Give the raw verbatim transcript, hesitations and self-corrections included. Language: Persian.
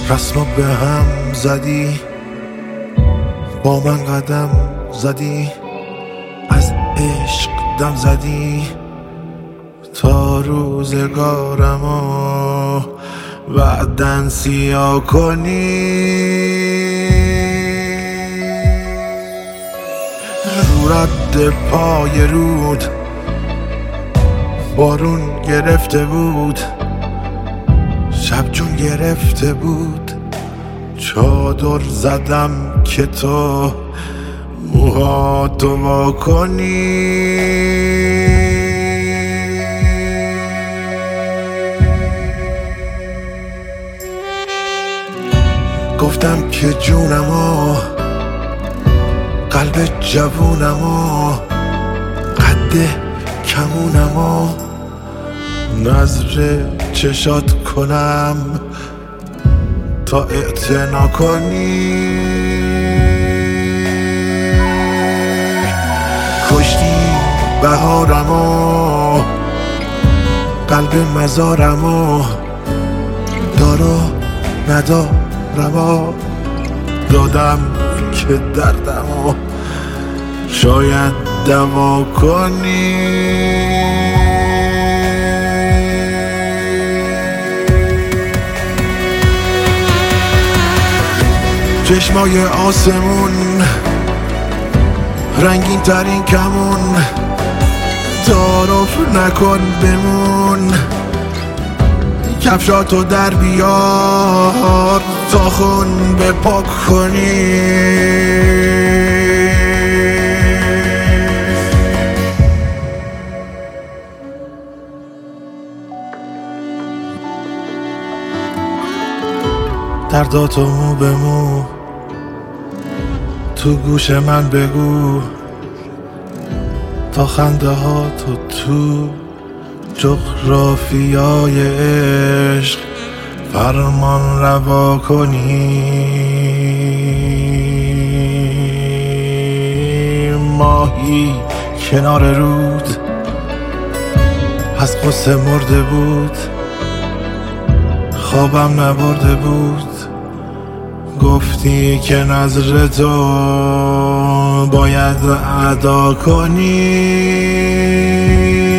رسمو به هم زدی، با من قدم زدی، از عشق دم زدی، تا روزگارمو بعدن سیاه کنی. رو رد پای رود بارون گرفته بود، شب جون گرفته بود، چادر زدم که تو موهاتو وا کنی. گفتم که جونمو، قلب جوونمو، قد کمونمو نظر چشات کنم تا اعتنا کنی. کشتی بهارمو، قلب مزارمو، دارو ندارمو دادم که دردمو شاید دوا کنی. چشمای آسمون رنگین ترین کمون، تعارف نکن بمون، کفشاتو در بیار تا خون بپاک کنی. درداتو مو به مو تو گوش من بگو، تا خنده ها تو تو جغرافیای عشق فرمان روا کنی. ماهی کنار رود از غصه مرده بود، خوابم نبرده بود، گفتی که نظر تو باید ادا کنی.